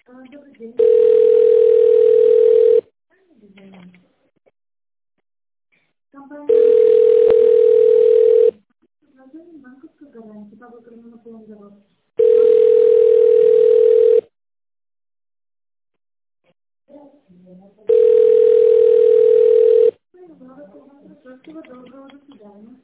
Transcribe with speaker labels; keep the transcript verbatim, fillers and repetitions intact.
Speaker 1: Ah, добрый день. Компания предложение банковской гарантии по выбранному плану. Всего доброго, до свидания.